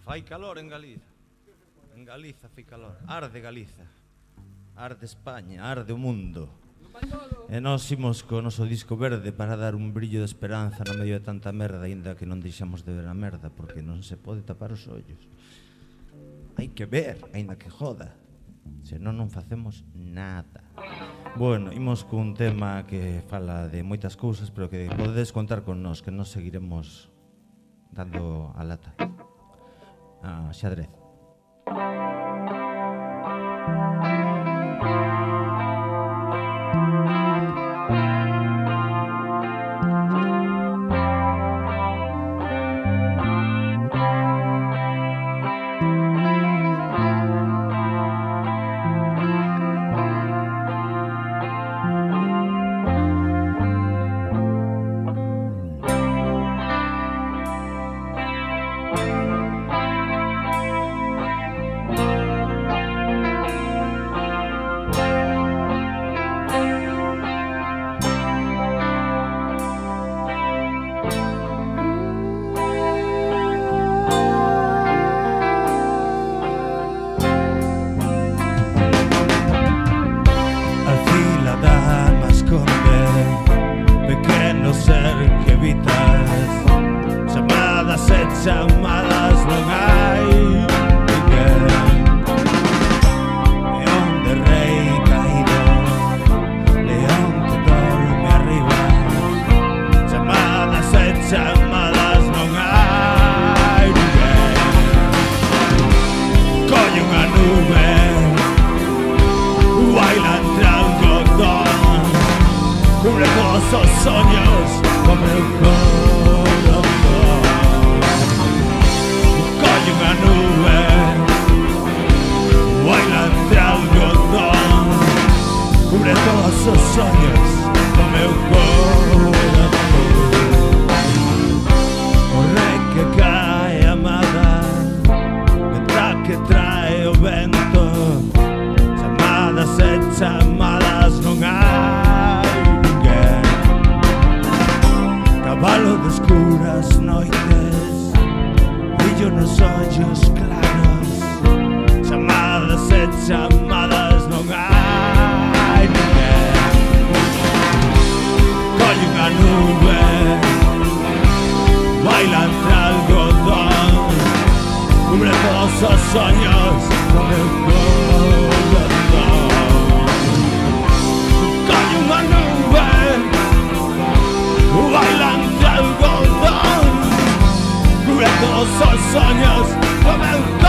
Fai calor en Galiza. En Galiza fai calor. Arde Galiza. Arde España, arde o mundo. E nós imos co noso disco verde para dar un brillo de esperanza no medio de tanta merda, aínda que non deixamos de ver a merda, porque non se pode tapar os ollos. Hai que ver, aínda que joda. Senón non facemos nada. Bueno, imos cun tema que fala de moitas cousas, pero que podedes contar con nós, que nos seguiremos dando a lata. A xadrez. Chamadas non hai ninguén. León de rei caído, león que dorme arriba. Chamadas e chamadas non hai ninguén. Colle unha nube, baila entre algodón, cubre todos os soños con meu corazón. Unha nube baila entre algodón, cubre todos os soños do meu corazón. O rei que cae amada, vendrá que trae o vento. Chamadas e chamadas non hai ninguén. Cabalo de escuras noites, brillo nos ollos claros. Chamadas e chamadas non hai ninguén. Colle unha nube, baila entre algodón, cubre todos os soños do meu corazón. Colle unha nube, baila entre algodón, cubre todos os soños do meu corazón.